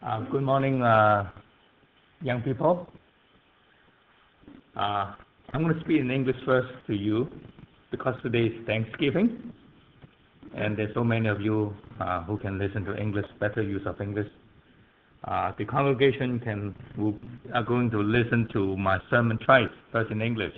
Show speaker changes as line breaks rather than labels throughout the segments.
Good morning, young people. I'm going to speak in English first to you because today is Thanksgiving, and there's so many of you who can listen to English, better use of English. The congregation are going to listen to my sermon twice, first in English.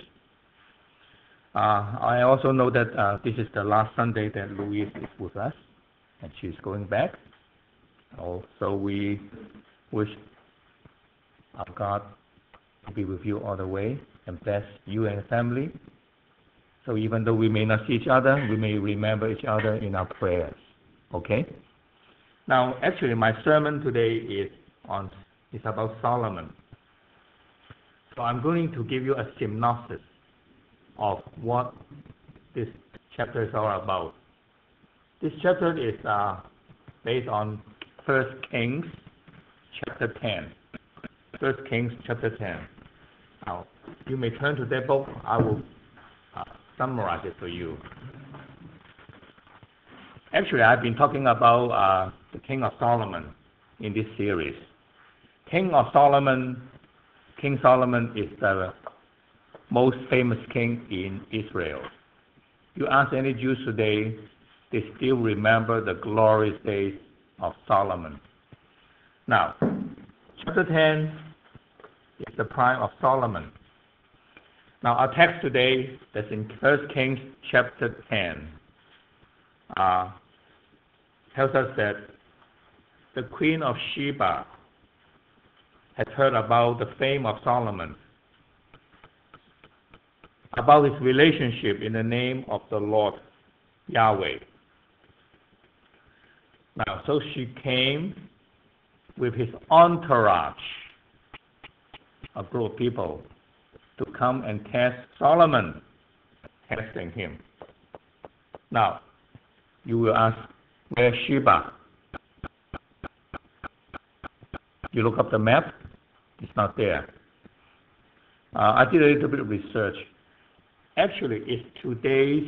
I also know that this is the last Sunday that Louise is with us, and she's going back. So we wish our God to be with you all the way and bless you and family. So even though we may not see each other, we may remember each other in our prayers. Okay? Now, actually, my sermon today is about Solomon. So I'm going to give you a synopsis of what this chapter is all about. This chapter is based on 1 Kings chapter 10. 1 Kings chapter 10. Now, you may turn to that book. I will summarize it for you. Actually, I've been talking about the King of Solomon in this series. King Solomon is the most famous king in Israel. You ask any Jews today, they still remember the glorious days of Solomon. Now, chapter 10 is the prime of Solomon. Now, our text today that's in 1 Kings chapter 10 tells us that the Queen of Sheba had heard about the fame of Solomon, about his relationship in the name of the Lord Yahweh. Now, so she came with his entourage, a group of people, to come and test Solomon, testing him. Now, you will ask, where's Sheba? You look up the map, it's not there. I did a little bit of research. Actually, it's today's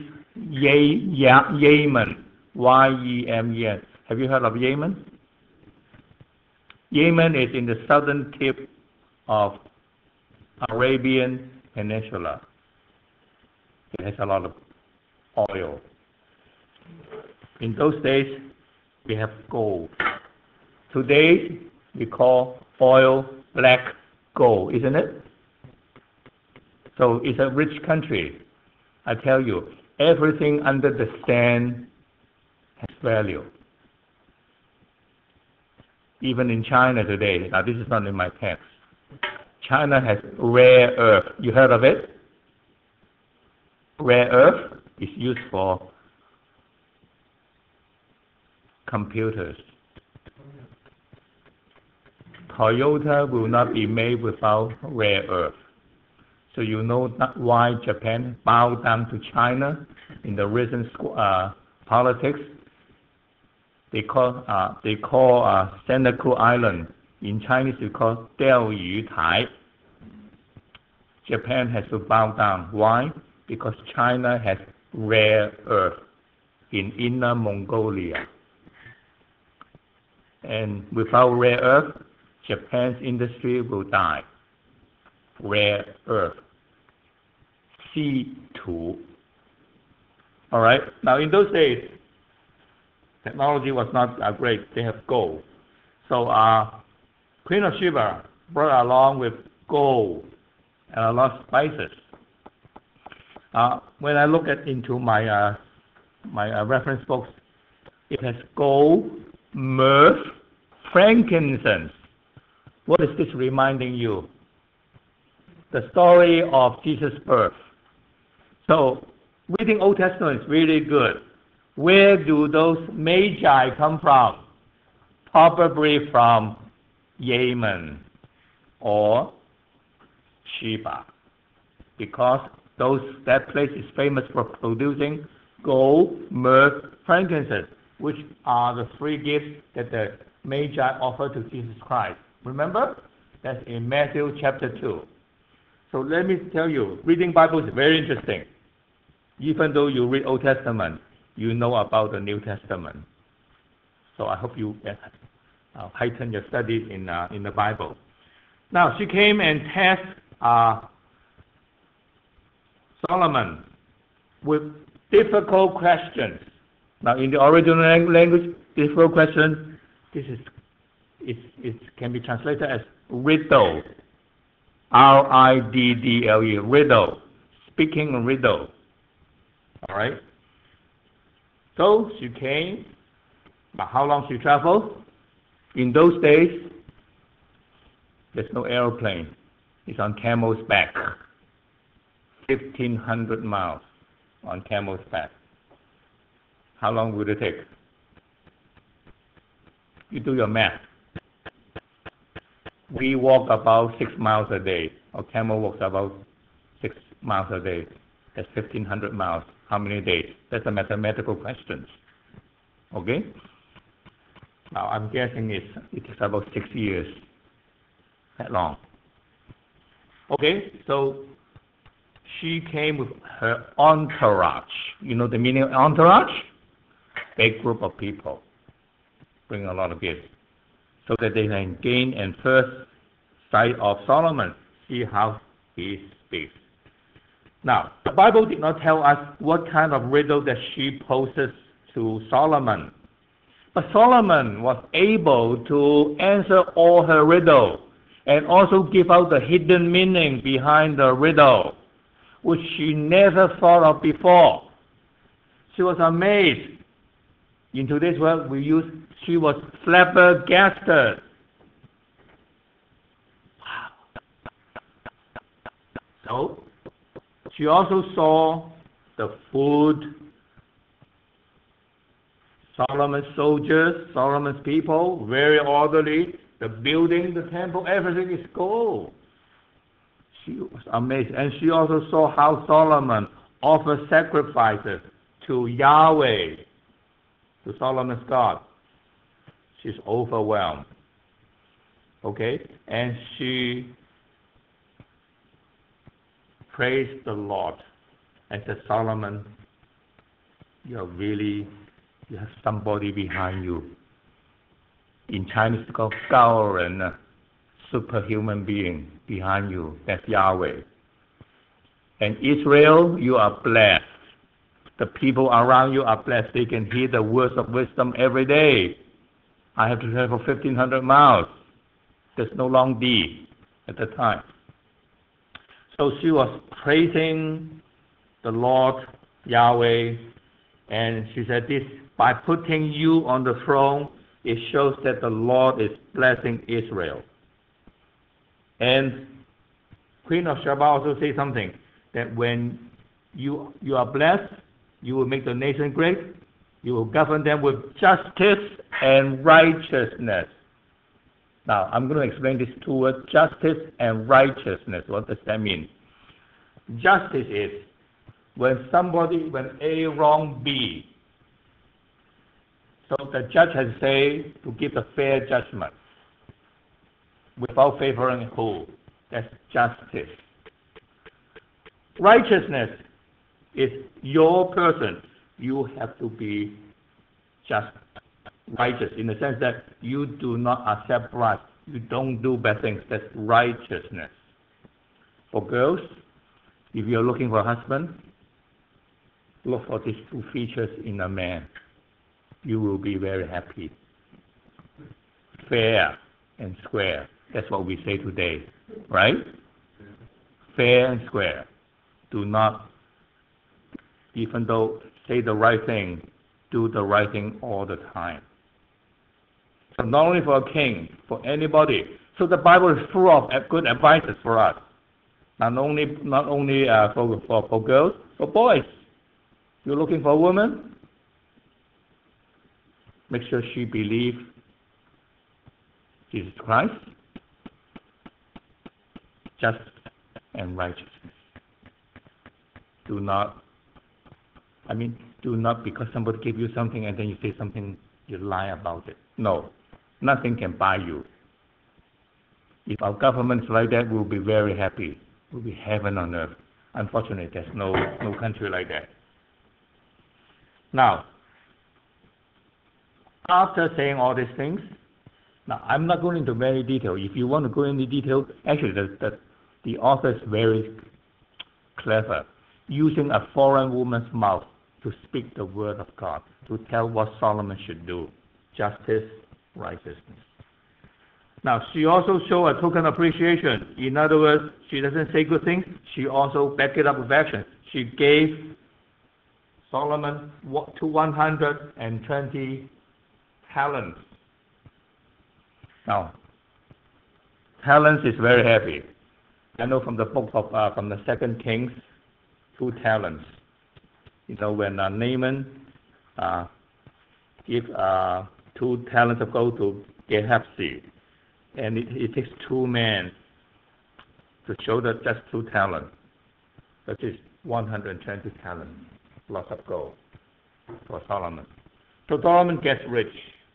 Yemen, Y-E-M-E-N. Have you heard of Yemen? Yemen is in the southern tip of Arabian Peninsula. It has a lot of oil. In those days, we have gold. Today, we call oil black gold, isn't it? So it's a rich country. I tell you, everything under the sand has value. Even in China today, now this is not in my text, China has rare earth. You heard of it? Rare earth is used for computers. Toyota will not be made without rare earth. So you know why Japan bowed down to China in the recent politics. They call Santa Cruz Island, in Chinese we call Diaoyu Tai. Japan has to bow down. Why? Because China has rare earth in Inner Mongolia. And without rare earth, Japan's industry will die. Rare earth. C2. All right. Now, in those days, technology was not great. They have gold. So Queen of Sheba brought along with gold and a lot of spices. When I look into my reference books, it has gold, myrrh, frankincense. What is this reminding you? The story of Jesus' birth. So reading Old Testament is really good. Where do those magi come from? Probably from Yemen or Sheba, because that place is famous for producing gold, myrrh, frankincense, which are the three gifts that the magi offered to Jesus Christ. Remember? That's in Matthew chapter 2. So let me tell you, reading Bible is very interesting. Even though you read Old Testament, you know about the New Testament. So I hope you heighten your studies in the Bible. Now, she came and tested Solomon with difficult questions. Now, in the original language, difficult question, it can be translated as riddle. R-I-D-D-L-E, riddle. Speaking a riddle. All right? So, she came. But how long she traveled? In those days, there's no airplane. It's on camel's back. 1,500 miles on camel's back. How long would it take? You do your math. We walk about 6 miles a day. A camel walks about 6 miles a day. That's 1,500 miles. How many days? That's a mathematical question. Okay? Now, I'm guessing it takes about 6 years. That long. Okay, so she came with her entourage. You know the meaning of entourage? Big group of people. Bring a lot of gifts. So that they can gain and first sight of Solomon. See how he speaks. Now, the Bible did not tell us what kind of riddle that she poses to Solomon. But Solomon was able to answer all her riddle and also give out the hidden meaning behind the riddle, which she never thought of before. She was amazed. In today's world, she was flabbergasted. So, she also saw the food, Solomon's soldiers, Solomon's people, very orderly. The building, the temple, everything is gold. She was amazed. And she also saw how Solomon offered sacrifices to Yahweh, to Solomon's God. She's overwhelmed. Okay? And she praised the Lord and said, Solomon, you have somebody behind you. In Chinese, it's called 高人, superhuman being behind you. That's Yahweh. And Israel, you are blessed. The people around you are blessed. They can hear the words of wisdom every day. I have to travel 1,500 miles. There's no long D at the time. So she was praising the Lord, Yahweh, and she said this, by putting you on the throne, it shows that the Lord is blessing Israel. And Queen of Sheba also says something, that when you are blessed, you will make the nation great, you will govern them with justice and righteousness. Now, I'm going to explain these two words, justice and righteousness. What does that mean? Justice is when A wrong B, so the judge has say to give a fair judgment without favoring who? That's justice. Righteousness is your person. You have to be just, righteous, in the sense that you do not accept bribes. You don't do bad things. That's righteousness. For girls, if you're looking for a husband, look for these two features in a man. You will be very happy. Fair and square. That's what we say today, right? Fair and square. Do not, even though say the right thing, do the right thing all the time. So not only for a king, for anybody. So the Bible is full of good advices for us. Not only for girls, for boys. You're looking for a woman? Make sure she believes Jesus Christ, justice and righteousness. Do not because somebody gave you something and then you say something, you lie about it. No, nothing can buy you. If our government's like that, we'll be very happy. We'll be heaven on earth. Unfortunately, there's no country like that. Now, after saying all these things, Now, I'm not going into very detail. If you want to go into detail, actually, the author is very clever, using a foreign woman's mouth to speak the word of God, to tell what Solomon should do: justice, righteousness. Now, she also showed a token of appreciation. In other words, she doesn't say good things, she also backed it up with action. She gave Solomon 120 talents. Now, talents is very heavy. I know from the book of from the 2 Kings, 2 talents. You know, when Naaman give 2 talents of gold to Gehazi, and it takes 2 men to show that just 2 talents. That is 120 talents, lots of gold for Solomon. So Solomon gets rich.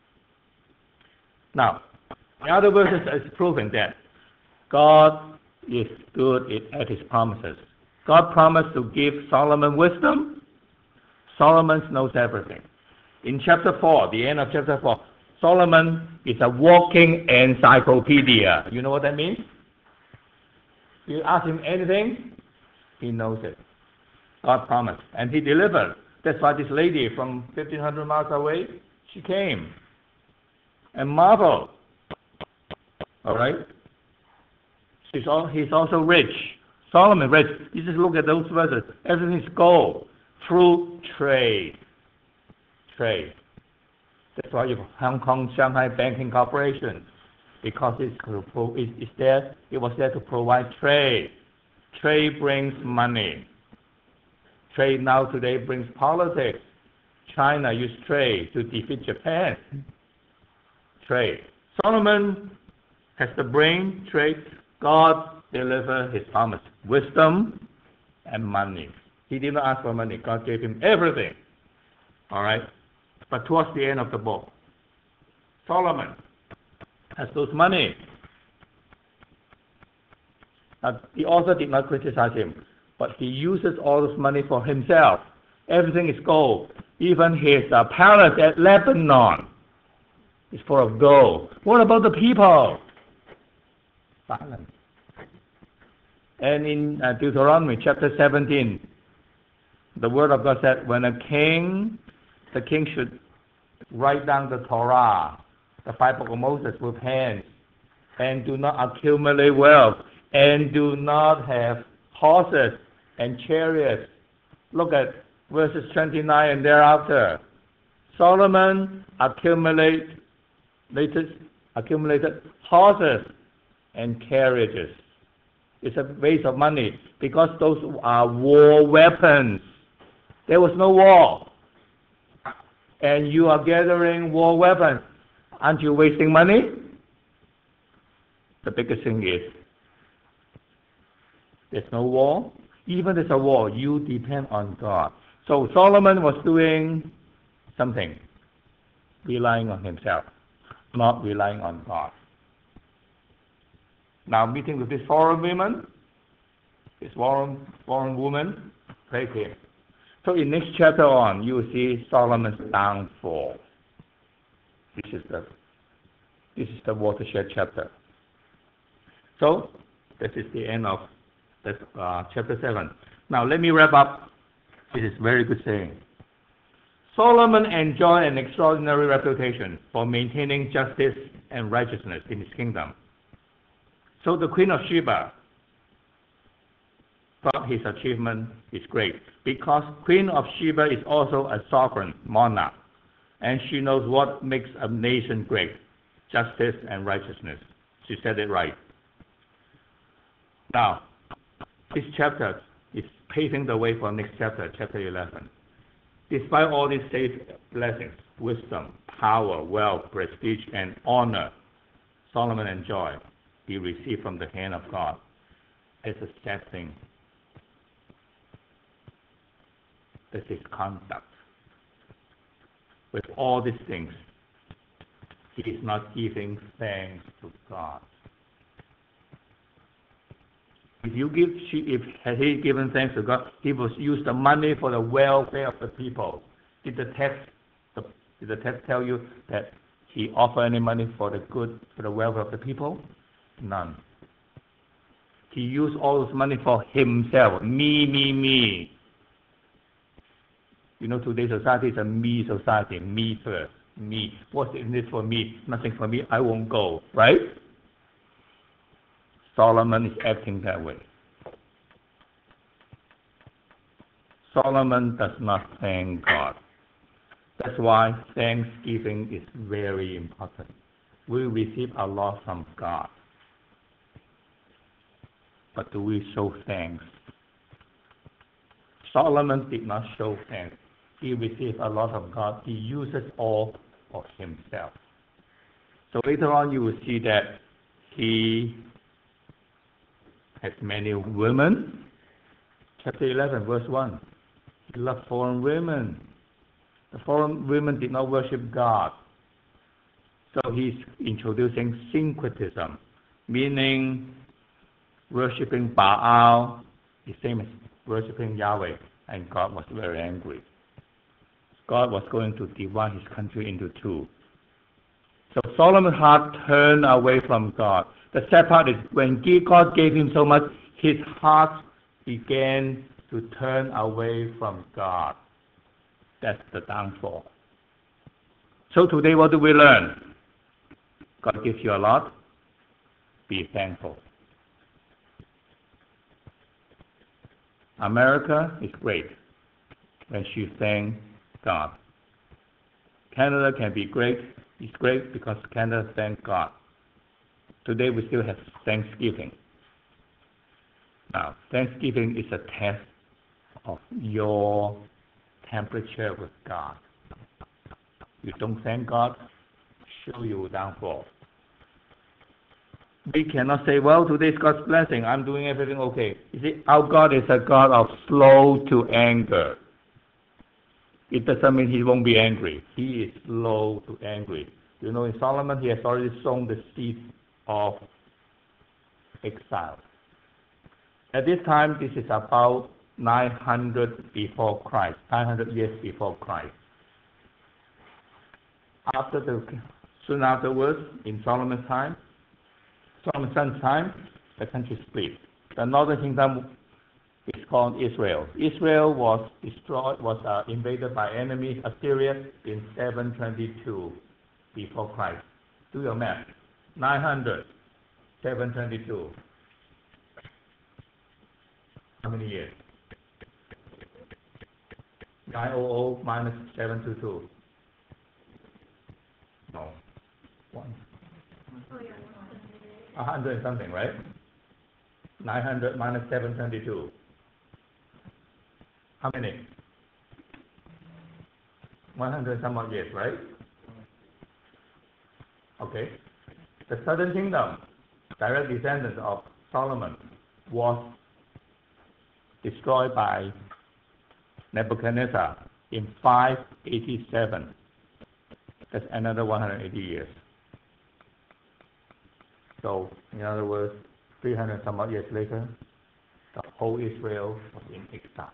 Now, the other verses is proving that God is good at his promises. God promised to give Solomon wisdom. Solomon knows everything. In chapter 4, the end of chapter 4, Solomon is a walking encyclopedia. You know what that means? You ask him anything, he knows it. God promised, and he delivered. That's why this lady from 1,500 miles away, she came and marveled. All right? He's also rich. Solomon rich. You just look at those verses. Everything is gold through trade. Trade. That's why you have Hong Kong Shanghai Banking Corporation, because it was there to provide trade. Trade brings money. Trade now today brings politics. China used trade to defeat Japan. Trade. Solomon has the brain, trade. God delivered his promise, wisdom and money. He did not ask for money. God gave him everything. All right? But towards the end of the book, Solomon has those money. Now, the author did not criticize him, but he uses all this money for himself. Everything is gold. Even his palace at Lebanon is full of gold. What about the people? Silence. And in Deuteronomy chapter 17, the word of God said, when the king should write down the Torah, the 5 books of Moses, with hands, and do not accumulate wealth, and do not have horses and chariots. Look at verses 29 and thereafter. Solomon accumulated horses and carriages. It's a waste of money because those are war weapons. There was no war. And you are gathering war weapons. Aren't you wasting money? The biggest thing is, there's no war. Even if there's a war, you depend on God. So Solomon was doing something, relying on himself, not relying on God. Now meeting with this foreign woman, praise him. So in next chapter on, you will see Solomon's downfall. This is the watershed chapter. So this is the end of chapter 7. Now let me wrap up. This is very good saying. Solomon enjoyed an extraordinary reputation for maintaining justice and righteousness in his kingdom. So the Queen of Sheba thought his achievement is great, because Queen of Sheba is also a sovereign monarch, and she knows what makes a nation great: justice and righteousness. She said it right. Now, this chapter is paving the way for next chapter, chapter 11. Despite all these blessings, wisdom, power, wealth, prestige, and honor Solomon enjoyed, he received from the hand of God, as a sad thing. That's his conduct. With all these things, he is not giving thanks to God. Had he given thanks to God, he would use the money for the welfare of the people. Did the text tell you that he offer any money for the good, for the welfare of the people? None. He used all his money for himself. Me. You know, today's society is a me society. Me first. Me. What's in it for me? Nothing for me. I won't go. Right? Solomon is acting that way. Solomon does not thank God. That's why thanksgiving is very important. We receive a lot from God. But do we show thanks? Solomon did not show thanks. He received a lot from God. He uses all for himself. So later on you will see that he has many women. Chapter 11, verse 1. He loved foreign women. The foreign women did not worship God. So he's introducing syncretism, meaning worshipping Baal is the same as worshipping Yahweh, and God was very angry. God was going to divide his country into two. So Solomon's heart turned away from God. The sad part is when God gave him so much, his heart began to turn away from God. That's the downfall. So today what do we learn? God gives you a lot. Be thankful. America is great when she thanks God. Canada can be great. It's great because Canada thanks God. Today we still have Thanksgiving. Now, Thanksgiving is a test of your temperature with God. You don't thank God, show you downfall. We cannot say, well, today's God's blessing, I'm doing everything okay. You see, our God is a God of slow to anger. It doesn't mean he won't be angry. He is slow to angry. You know, in Solomon, he has already sown the seed of exile. At this time, this is about 900 before Christ, 900 years before Christ. Soon afterwards, in Solomon's son's time, the country split. The northern kingdom is called Israel. Israel was invaded by enemies, Assyria, in 722 before Christ. Do your math. 900, 722. How many years? 900 minus 722. No. 100 and something, right? 900 minus 722. How many? 100 some odd years, right? Okay. The southern kingdom, direct descendants of Solomon, was destroyed by Nebuchadnezzar in 587. That's another 180 years. So, in other words, 300 some odd years later, the whole Israel was in exile.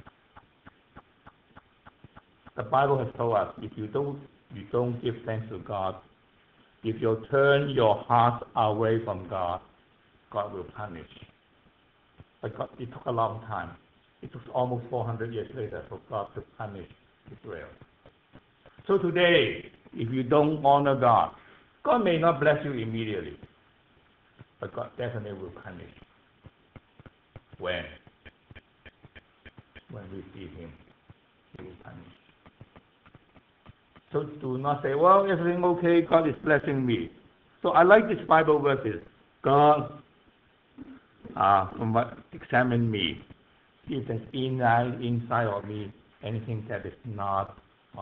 The Bible has told us, if you don't give thanks to God, if you turn your heart away from God, God will punish. But it took a long time. It took almost 400 years later for God to punish Israel. So today, if you don't honor God, God may not bless you immediately, but God definitely will punish. When we see him, he will punish. So do not say, well, everything okay, God is blessing me. So I like this Bible verses. God, examine me. If there's inside of me anything that is not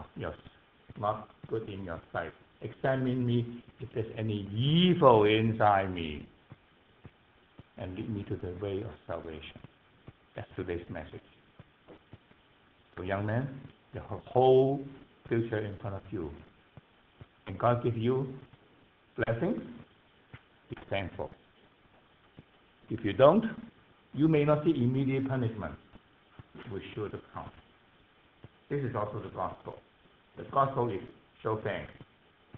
good in your sight. Examine me if there's any evil inside me, and lead me to the way of salvation. That's today's message. So young man, you have a whole future in front of you. And God give you blessings, be thankful. If you don't, you may not see immediate punishment. It will sure to come. This is also the gospel. The gospel is show thanks.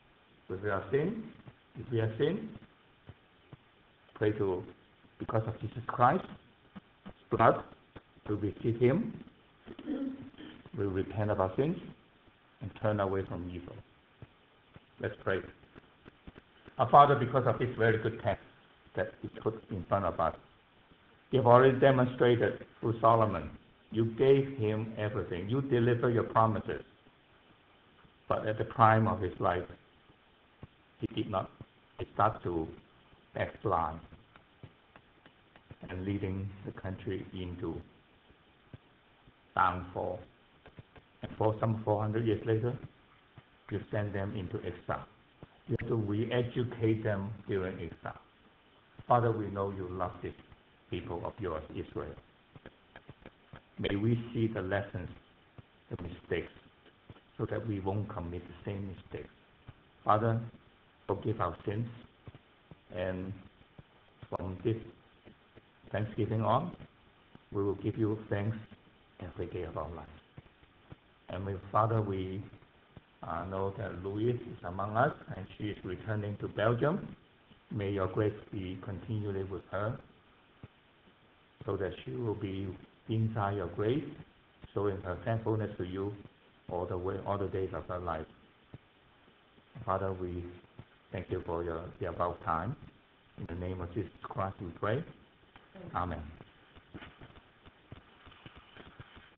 with our sin. If we have sinned, pray to, because of Jesus Christ's blood, to receive Him. We repent of our sins and turn away from evil. Let's pray. Our Father, because of this very good text that is put in front of us, you have already demonstrated through Solomon. You gave him everything. You deliver your promises. But at the prime of his life, he did not. He started to backslide and leading the country into downfall. And for some 400 years later, you send them into exile. You have to re-educate them during exile. Father, we know you love this people of yours, Israel. May we see the lessons, the mistakes, so that we won't commit the same mistakes. Father, forgive our sins, and from this Thanksgiving on, we will give you thanks every day of our life. And Father, we know that Louise is among us, and she is returning to Belgium. May your grace be continually with her, so that she will be inside your grace, showing her thankfulness to you all the days of her life. Father, we thank you for the above time. In the name of Jesus Christ we pray. Amen.